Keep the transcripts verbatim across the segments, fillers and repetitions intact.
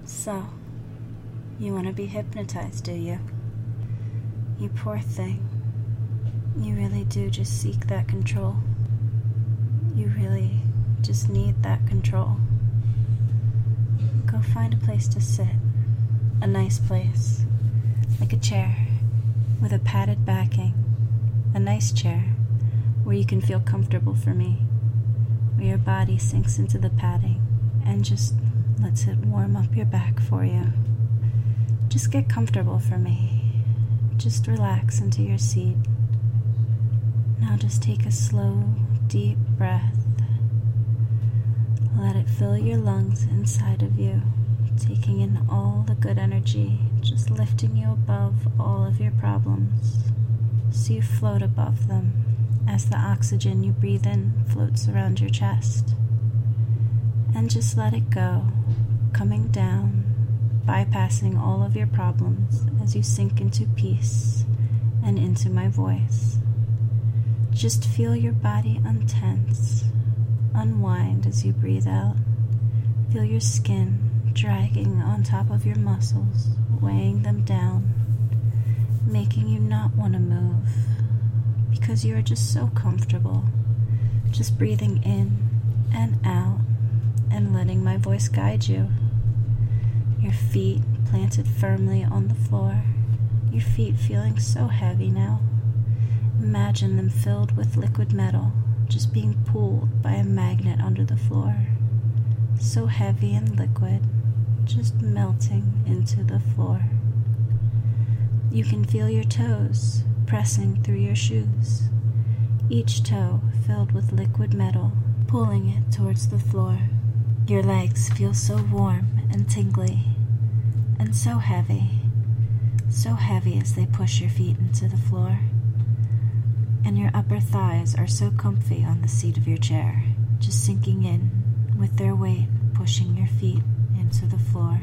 So, you want to be hypnotized, do you? You poor thing. You really do just seek that control. You really just need that control. Go find a place to sit. A nice place. Like a chair with a padded backing. A nice chair where you can feel comfortable for me. Where your body sinks into the padding and just lets it warm up your back for you. Just get comfortable for me. Just relax into your seat. Now just take a slow, deep breath. Let it fill your lungs inside of you, taking in all the good energy, just lifting you above all of your problems, so you float above them as the oxygen you breathe in floats around your chest. And just let it go, coming down, bypassing all of your problems as you sink into peace and into my voice. Just feel your body untense, unwind as you breathe out. Feel your skin dragging on top of your muscles, weighing them down, making you not want to move because you are just so comfortable, just breathing in and out and letting my voice guide you. Your feet planted firmly on the floor, your feet feeling so heavy now. Imagine them filled with liquid metal, just being pulled by a magnet under the floor. So heavy and liquid, just melting into the floor. You can feel your toes pressing through your shoes, each toe filled with liquid metal, pulling it towards the floor. Your legs feel so warm and tingly, and so heavy, so heavy as they push your feet into the floor. And your upper thighs are so comfy on the seat of your chair, just sinking in with their weight, pushing your feet into the floor.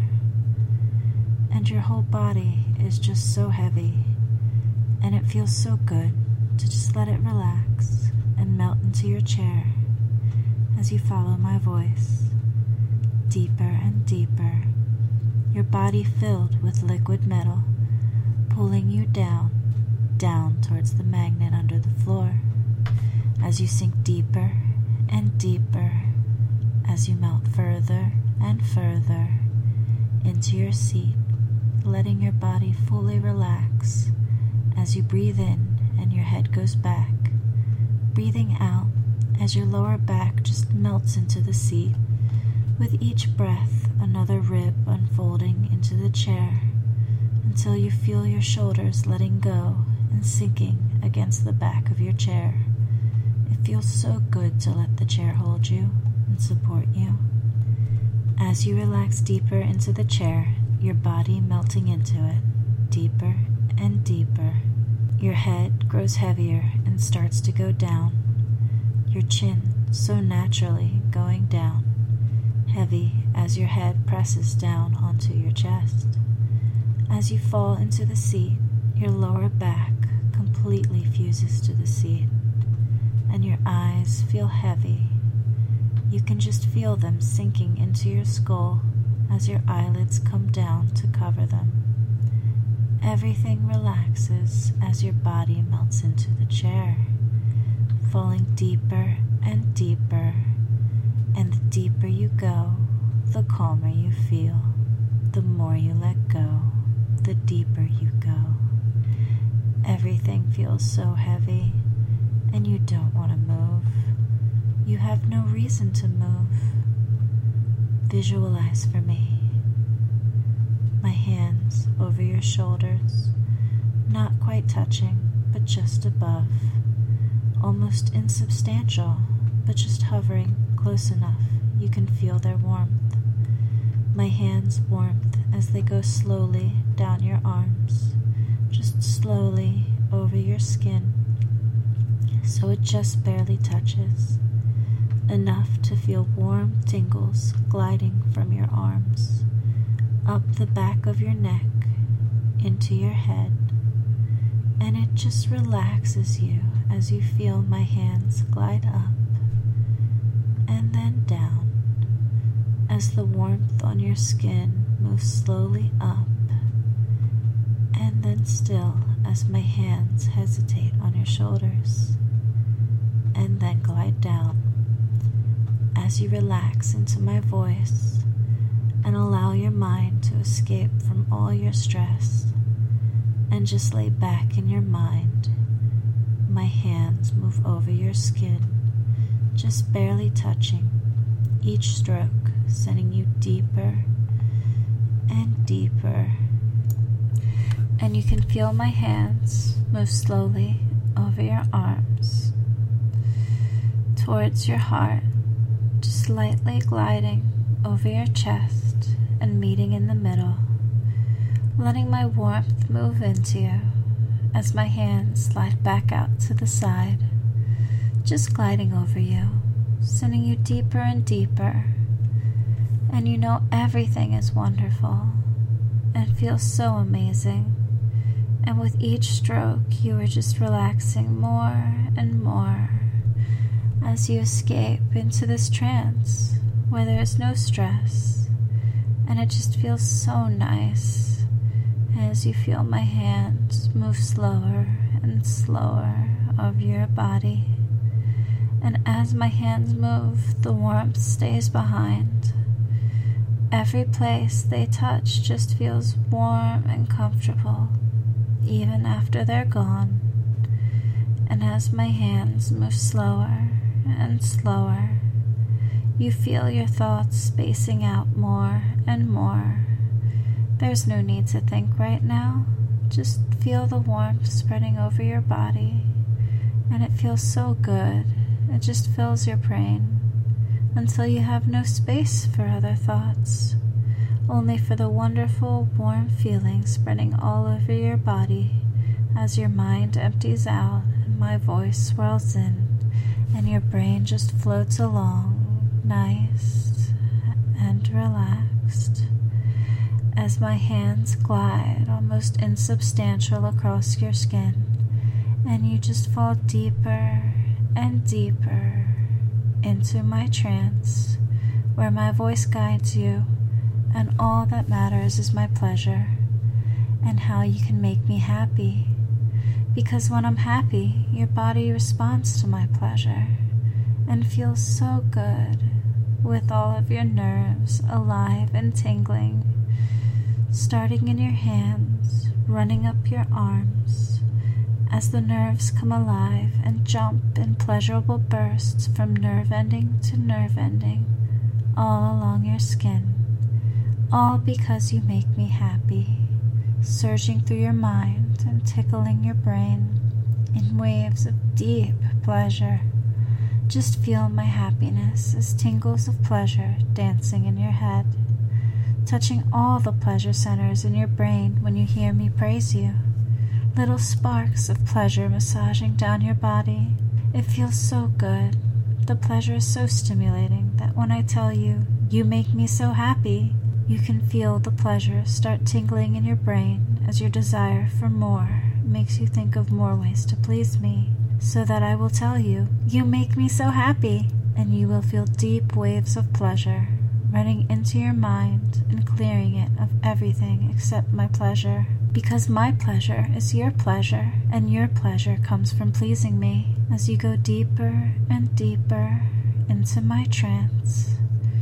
And your whole body is just so heavy, and it feels so good to just let it relax and melt into your chair as you follow my voice, deeper and deeper, your body filled with liquid metal, pulling you down, down towards the magnet under the floor, as you sink deeper and deeper, as you melt further and further into your seat, letting your body fully relax as you breathe in and your head goes back, breathing out as your lower back just melts into the seat. With each breath, another rib unfolding into the chair until you feel your shoulders letting go and sinking against the back of your chair. It feels so good to let the chair hold you and support you. As you relax deeper into the chair, your body melting into it, deeper and deeper. Your head grows heavier and starts to go down, your chin so naturally going down, heavy as your head presses down onto your chest. As you fall into the seat, your lower back completely fuses to the seat, and your eyes feel heavy. You can just feel them sinking into your skull as your eyelids come down to cover them. Everything relaxes as your body melts into the chair, falling deeper and deeper, and the deeper you go, the calmer you feel. The more you let go, the deeper you go. Everything feels so heavy, and you don't want to move. You have no reason to move. Visualize for me. My hands over your shoulders, not quite touching, but just above. Almost insubstantial, but just hovering close enough you can feel their warmth. My hands' warmth as they go slowly down your arms, just slowly over your skin, so it just barely touches, enough to feel warm tingles gliding from your arms, up the back of your neck, into your head, and it just relaxes you as you feel my hands glide up and then down, as the warmth on your skin moves slowly up and then still as my hands hesitate on your shoulders and then glide down as you relax into my voice and allow your mind to escape from all your stress and just lay back in your mind. My hands move over your skin, just barely touching, each stroke sending you deeper and deeper. And you can feel my hands move slowly over your arms, towards your heart, just lightly gliding over your chest and meeting in the middle, letting my warmth move into you as my hands slide back out to the side, just gliding over you, sending you deeper and deeper. And you know everything is wonderful and feels so amazing. And with each stroke, you are just relaxing more and more as you escape into this trance where there is no stress. And it just feels so nice as you feel my hands move slower and slower over your body. And as my hands move, the warmth stays behind. Every place they touch just feels warm and comfortable, even after they're gone. And as my hands move slower and slower, you feel your thoughts spacing out more and more. There's no need to think right now. Just feel the warmth spreading over your body, and it feels so good. It just fills your brain until you have no space for other thoughts, only for the wonderful warm feeling spreading all over your body as your mind empties out and my voice swirls in and your brain just floats along, nice and relaxed, as my hands glide almost insubstantial across your skin, and you just fall deeper and deeper into my trance, where my voice guides you, and all that matters is my pleasure, and how you can make me happy, because when I'm happy, your body responds to my pleasure, and feels so good, with all of your nerves alive and tingling, starting in your hands, running up your arms, as the nerves come alive and jump in pleasurable bursts from nerve ending to nerve ending, all along your skin, all because you make me happy, surging through your mind and tickling your brain in waves of deep pleasure. Just feel my happiness as tingles of pleasure dancing in your head, touching all the pleasure centers in your brain when you hear me praise you. Little sparks of pleasure massaging down your body. It feels so good. The pleasure is so stimulating that when I tell you, you make me so happy, you can feel the pleasure start tingling in your brain as your desire for more makes you think of more ways to please me, so that I will tell you, you make me so happy, and you will feel deep waves of pleasure running into your mind and clearing it of everything except my pleasure. Because my pleasure is your pleasure, and your pleasure comes from pleasing me as you go deeper and deeper into my trance.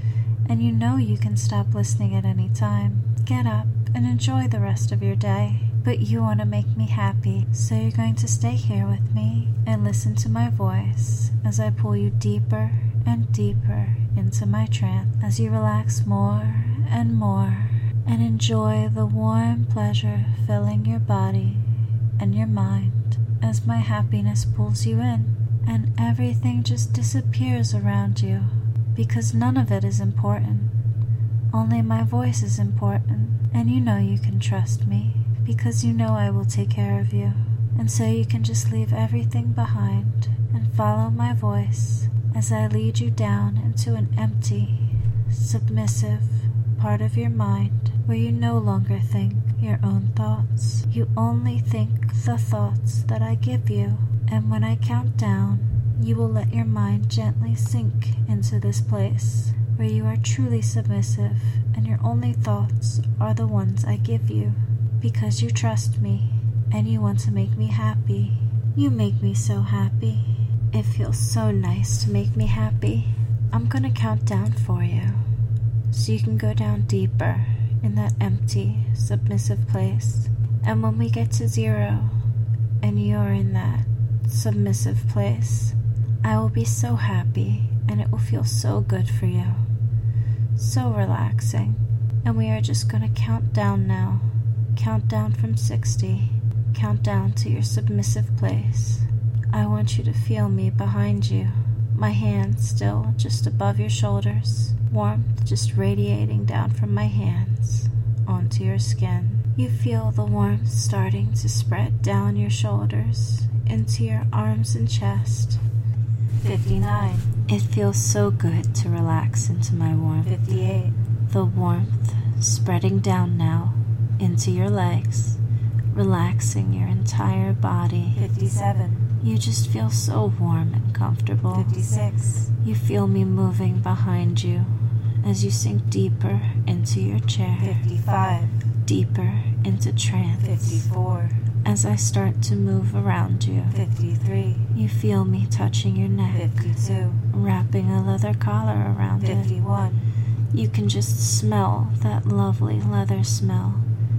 And you know you can stop listening at any time. Get up and enjoy the rest of your day. But you want to make me happy, so you're going to stay here with me and listen to my voice as I pull you deeper and deeper into my trance as you relax more and more and enjoy the warm pleasure filling your body and your mind as my happiness pulls you in and everything just disappears around you, because none of it is important. Only my voice is important, and you know you can trust me, because you know I will take care of you. And so you can just leave everything behind and follow my voice as I lead you down into an empty, submissive part of your mind where you no longer think your own thoughts. You only think the thoughts that I give you. And when I count down, you will let your mind gently sink into this place where you are truly submissive and your only thoughts are the ones I give you, because you trust me and you want to make me happy. You make me so happy. It feels so nice to make me happy. I'm gonna count down for you, so you can go down deeper in that empty, submissive place. And when we get to zero, and you're in that submissive place, I will be so happy, and it will feel so good for you. So relaxing. And we are just gonna count down now. Count down from sixty. Count down to your submissive place. I want you to feel me behind you. My hands still just above your shoulders. Warmth just radiating down from my hands onto your skin. You feel the warmth starting to spread down your shoulders into your arms and chest. fifty-nine. It feels so good to relax into my warmth. fifty-eight. The warmth spreading down now into your legs, relaxing your entire body. fifty-seven. You just feel so warm and comfortable. fifty-six. You feel me moving behind you as you sink deeper into your chair. fifty-five. Deeper into trance. fifty-four. As I start to move around you. fifty-three. You feel me touching your neck. fifty-two. Wrapping a leather collar around it. fifty-one. You can just smell that lovely leather smell.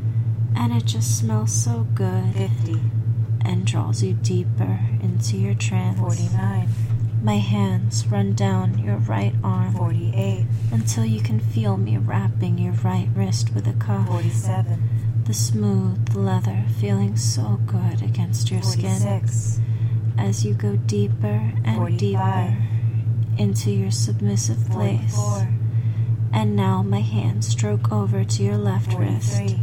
And it just smells so good. fifty. And draws you deeper into your trance. forty-nine. My hands run down your right arm. forty-eight. Until you can feel me wrapping your right wrist with a cuff. forty-seven. The smooth leather feeling so good against your forty-six. skin. As you go deeper and forty-five. deeper into your submissive place. forty-four. And now my hands stroke over to your left wrist forty-three.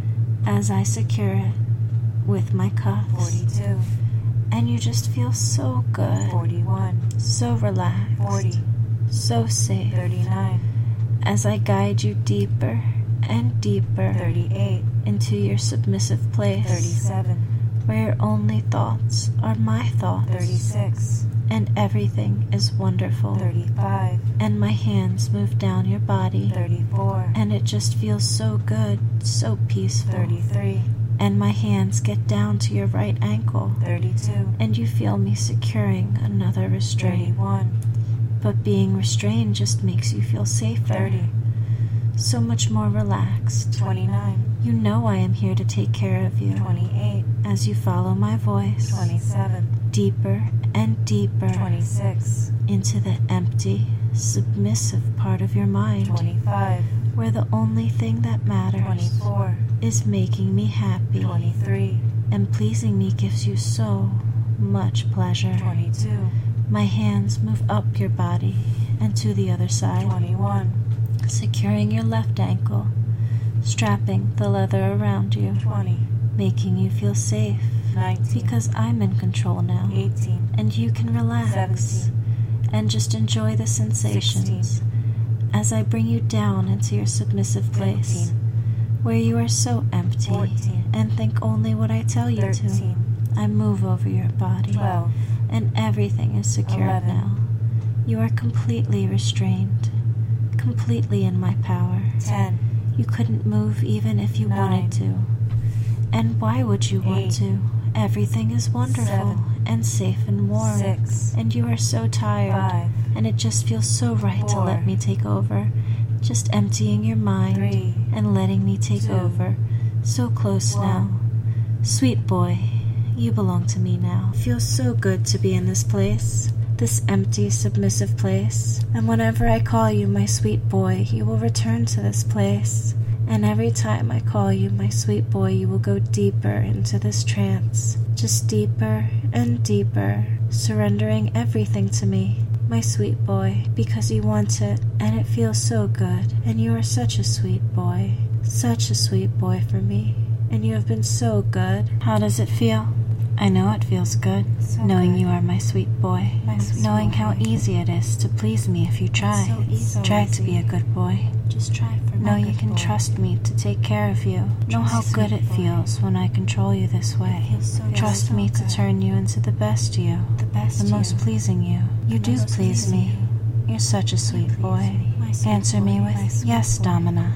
as I secure it with my cuffs. forty-two. And you just feel so good, forty-one. so relaxed, forty. so safe, thirty-nine. as I guide you deeper and deeper thirty-eight. into your submissive place, thirty-seven. where your only thoughts are my thoughts, thirty-six. and everything is wonderful. thirty-five. And my hands move down your body, thirty-four. and it just feels so good, so peaceful. thirty-three. And my hands get down to your right ankle, thirty-two. and you feel me securing another restraint. thirty-one. But being restrained just makes you feel safer, thirty. so much more relaxed. twenty-nine. You know I am here to take care of you twenty-eight. as you follow my voice twenty-seven. deeper and deeper twenty-six. into the empty, submissive part of your mind, twenty-five. where the only thing that matters twenty-four. is making me happy, twenty-three. and pleasing me gives you so much pleasure. twenty-two. My hands move up your body and to the other side, twenty-one. securing your left ankle, strapping the leather around you, twenty. making you feel safe, nineteen. because I'm in control now, eighteen. and you can relax seventeen. and just enjoy the sensations sixteen. as I bring you down into your submissive place, fifteen. where you are so empty fourteen. and think only what I tell you thirteen. to. I move over your body, twelve. and everything is secure eleven. now. You are completely restrained, completely in my power. ten. You couldn't move even if you Nine. wanted to. And why would you want Eight. to? Everything is wonderful Seven. and safe and warm. six. And you are so tired. five. And it just feels so right to Four. let me take over. Just emptying your mind three. and letting me take Two. over. So close One. now. Sweet boy, you belong to me now. Feels so good to be in this place. This empty, submissive place. And whenever I call you my sweet boy, you will return to this place. And every time I call you my sweet boy, you will go deeper into this trance. Just deeper and deeper, surrendering everything to me, my sweet boy, because you want it, and it feels so good. And you are such a sweet boy, such a sweet boy for me. And you have been so good. How does it feel? I know it feels good, So knowing good. you are my sweet boy, My sweet knowing boy. how easy it is to please me if you try. so easy. Try So to be easy. a good boy. Just try for Know my you good can boy. trust me to take care of you. Know how Trust good me, it boy. feels when I control you this way. It feels so good. Trust So me to good. turn you into the best you, The best the most you. pleasing you. You The do most please pleasing me. you. You're such a sweet please boy. me. My sweet Answer boy, me my with, sweet yes, boy. Domina.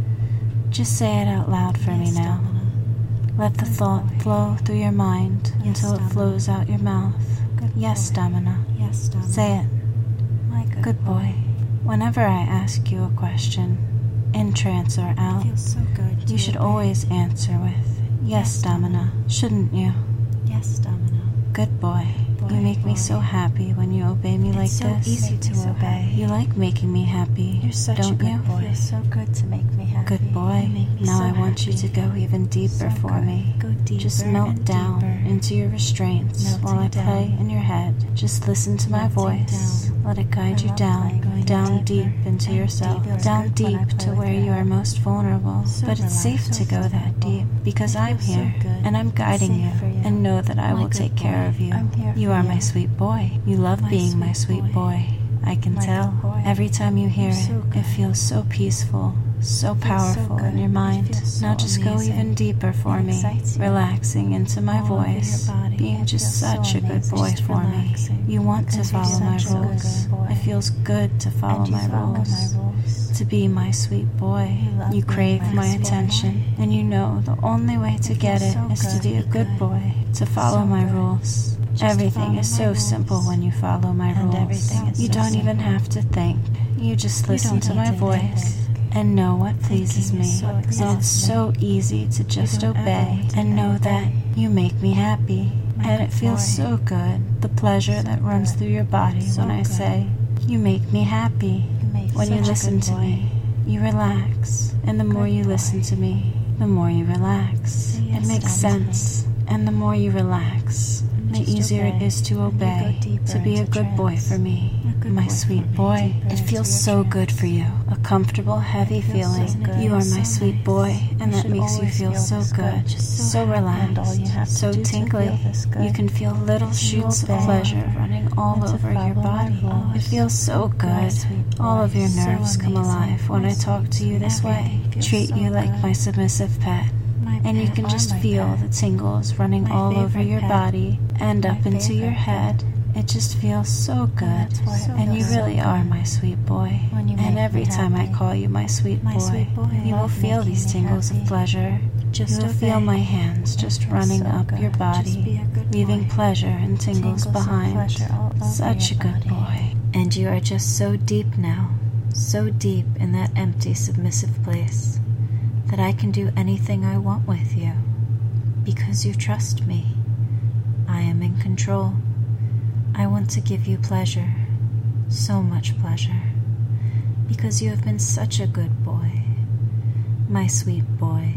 Just say it out loud for Yes, me now. Domina. Let the Good thought boy. flow through your mind Yes, until it Domina. flows out your mouth. Good Yes, boy. Domina. Yes, Domina. Say it. My good, Good boy. Whenever I ask you a question, in trance or It out, feels so good to you should obey. always answer with, yes, Yes, Domina, Domina. shouldn't you? Yes, Domina. Good boy. Boy, You make me boy. so happy when you obey me like It's so this. easy Make me to so obey. happy. You like making me happy, You're such don't a good you? boy. It feels so good to make me happy. Good boy. You make me Now so I want you happy. to go even deeper So for good. me. Go deeper Just melt and down deeper. into your restraints Melting while I play down. in your head. Just listen to my Melting voice. down. Let it guide I you love down, playing with down you deep deeper into and yourself, deeper. down Good when I deep play to with where your you are head. most vulnerable. So But it's safe relaxed, to so go that vulnerable. deep because It I'm feels so here good. and I'm guiding Safe you, for you. and know that I My will good take care boy. of you. I'm here You for are you. my sweet boy. You love My being my sweet sweet boy. boy. I can My tell. good boy. Every time you hear You're it, so it good. feels so peaceful, so It feels so powerful in good. your It mind. feels so Now just go amazing. even deeper for It me, excites you. relaxing into my All over your voice, body. being It just feels so such a good amazing. boy Just for me. relaxing. You want to Because you're follow my such a good rules. boy. It feels good to follow And you my follow rules. my rules. To be my sweet boy, You love you being crave my my sweet attention, boy. and you know the only way to It get feels it so is to good be a be good good. boy, to follow So my good. rules. Just Everything follow is my so rules. simple when you follow my And rules. everything is You so don't even simple. have to think. You just You listen don't to need my to voice think. and know what pleases Thinking me. is so And it's exhausting. so easy to just don't ever obey want to and know obey. that you make me happy. My And good it feels boy. so good, the pleasure So that runs good. through your body So when I good. say, you make me happy. You make When you such a listen good to boy. me, you relax. And the more Good you boy. listen to me, the more you relax. Say yes, It makes Dominic. sense. And the more you relax, the Just easier it obey. is to And you go obey, deeper to be a into good boy trance. for me, A good my boy sweet for me, boy. deeper It into feels your so trance. good for you, a comfortable, heavy It feels so feeling. good. You are It's my so sweet nice. boy, and You that should makes you always feel feel so this good, good, just so so happy, relaxed, and all you have to so do to tingly. feel this good You can feel little is you shoots of obey pleasure running all and to over your follow my body. rules. It feels so My good. sweet All of boy, your so nerves come amazing. alive when My I talk to you this way. everything feels Treat so you like good. my submissive pet. My And you pet can or just my feel pet. the tingles running My all over favorite your pet. body and My up into your favorite head. It just feels so good. that's why it And you feels so really are good. my sweet boy. When you make And me every time I happy. call you my sweet My boy, sweet boy, I you will love feel making these me tingles happy. of pleasure. Just You will feel obey. my hands It just feels running so up good. your body, Just be a good leaving boy. pleasure and tingles, Tingles of behind. pleasure all over Such your a good body. boy. And you are just so deep now, so deep in that empty, submissive place, that I can do anything I want with you, because you trust me. I am in control. I want to give you pleasure, so much pleasure, because you have been such a good boy, my sweet boy.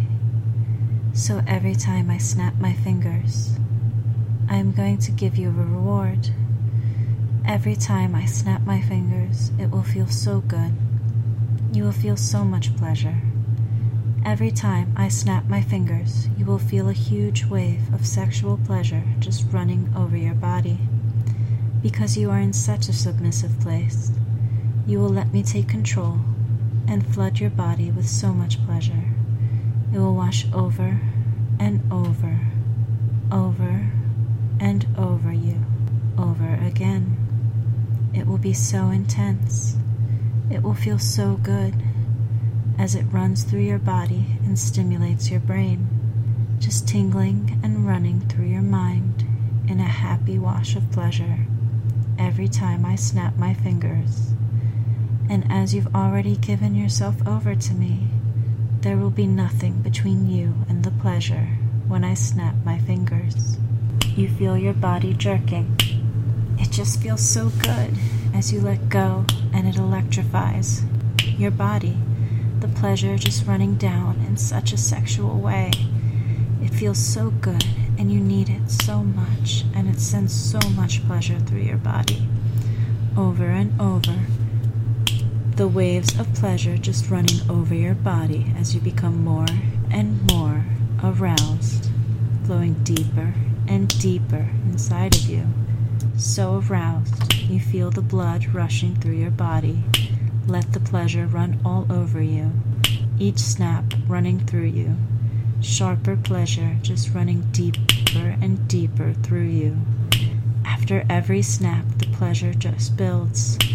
So every time I snap my fingers, I am going to give you a reward. Every time I snap my fingers, it will feel so good. You will feel so much pleasure. Every time I snap my fingers, you will feel a huge wave of sexual pleasure just running over your body. Because you are in such a submissive place, you will let me take control and flood your body with so much pleasure. It will wash over and over, over and over you, over again. It will be so intense. It will feel so good as it runs through your body and stimulates your brain, just tingling and running through your mind in a happy wash of pleasure every time I snap my fingers. And as you've already given yourself over to me, there will be nothing between you and the pleasure when I snap my fingers. You feel your body jerking. It just feels so good as you let go, and it electrifies your body, the pleasure just running down in such a sexual way. It feels so good, and you need it so much, and it sends so much pleasure through your body, over and over. The waves of pleasure just running over your body as you become more and more aroused, flowing deeper and deeper inside of you. So aroused, you feel the blood rushing through your body. Let the pleasure run all over you, each snap running through you. Sharper pleasure just running deeper and deeper through you. After every snap, the pleasure just builds. The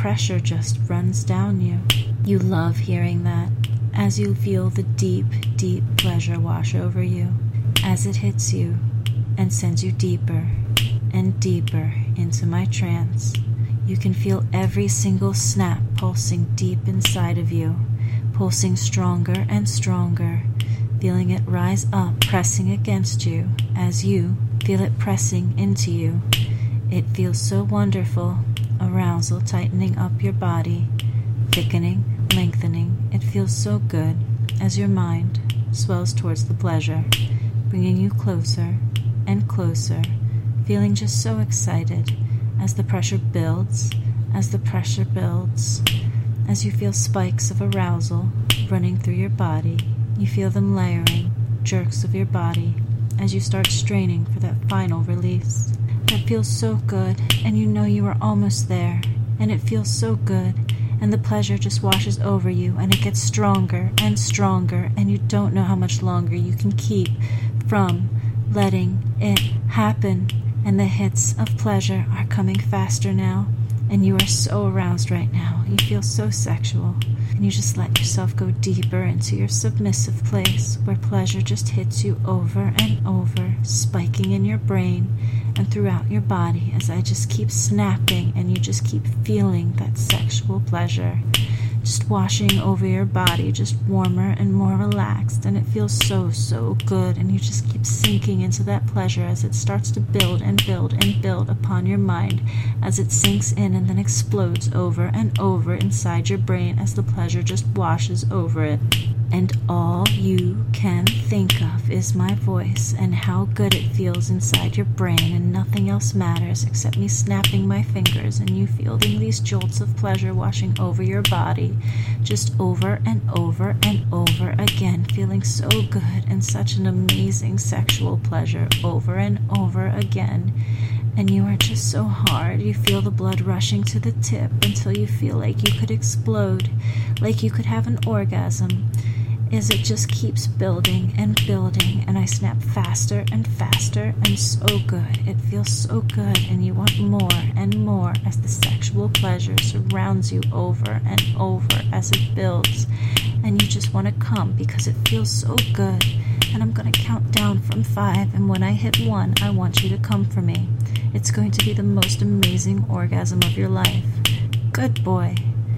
pressure just runs down you. You love hearing that as you feel the deep, deep pleasure wash over you as it hits you and sends you deeper and deeper into my trance. You can feel every single snap pulsing deep inside of you, pulsing stronger and stronger, feeling it rise up, pressing against you as you feel it pressing into you. It feels so wonderful, arousal tightening up your body, thickening, lengthening. It feels so good as your mind swells towards the pleasure, bringing you closer and closer, feeling just so excited as the pressure builds, as the pressure builds, as you feel spikes of arousal running through your body. You feel them layering, jerks of your body, as you start straining for that final release. That feels so good, and you know you are almost there, and it feels so good, and the pleasure just washes over you, and it gets stronger and stronger, and you don't know how much longer you can keep from letting it happen. And the hits of pleasure are coming faster now, and you are so aroused right now. You feel so sexual, and you just let yourself go deeper into your submissive place where pleasure just hits you over and over, spiking in your brain and throughout your body as I just keep snapping and you just keep feeling that sexual pleasure just washing over your body, just warmer and more relaxed, and it feels so, so good, and you just keep sinking into that pleasure as it starts to build and build and build upon your mind as it sinks in and then explodes over and over inside your brain as the pleasure just washes over it. And all you can think of is my voice and how good it feels inside your brain, and nothing else matters except me snapping my fingers and you feeling these jolts of pleasure washing over your body, just over and over and over again, feeling so good and such an amazing sexual pleasure over and over again. And you are just so hard. You feel the blood rushing to the tip until you feel like you could explode, like you could have an orgasm, as it just keeps building and building, and I snap faster and faster, and so good. It feels so good, and you want more and more as the sexual pleasure surrounds you over and over as it builds, and you just want to come because it feels so good. And I'm going to count down from five, and when I hit one, I want you to come for me. It's going to be the most amazing orgasm of your life. Good boy.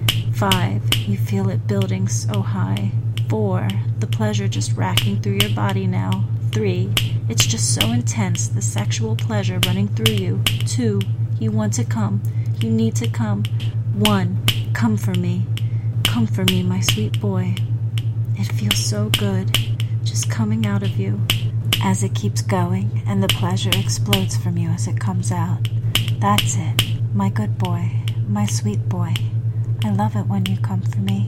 Five, you feel it building so high. Four, the pleasure just racking through your body now. Three, it's just so intense, the sexual pleasure running through you. Two, you want to come. You need to come. One, come for me. Come for me, my sweet boy. It feels so good, just coming out of you as it keeps going, and the pleasure explodes from you as it comes out. That's it, my good boy, my sweet boy. I love it when you come for me.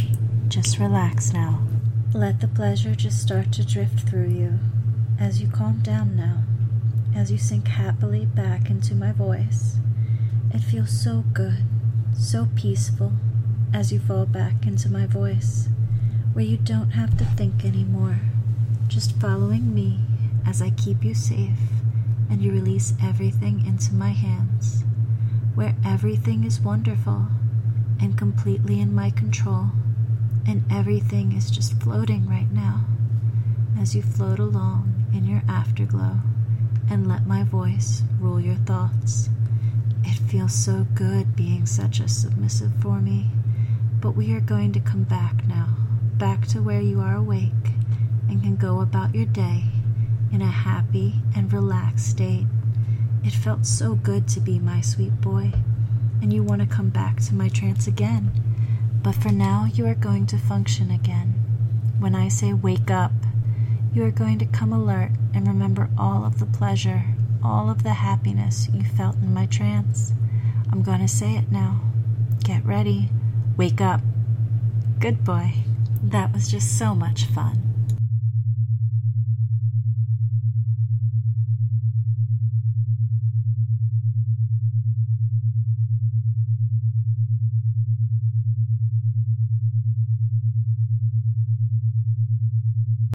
Just relax now. Let the pleasure just start to drift through you as you calm down now, as you sink happily back into my voice. It feels so good, so peaceful as you fall back into my voice, where you don't have to think anymore, just following me as I keep you safe and you release everything into my hands, where everything is wonderful and completely in my control. And everything is just floating right now as you float along in your afterglow and let my voice rule your thoughts. It feels so good being such a submissive for me, but we are going to come back now, back to where you are awake and can go about your day in a happy and relaxed state. It felt so good to be my sweet boy, and you want to come back to my trance again. But for now, you are going to function again. When I say wake up, you are going to come alert and remember all of the pleasure, all of the happiness you felt in my trance. I'm going to say it now. Get ready. Wake up. Good boy. That was just so much fun.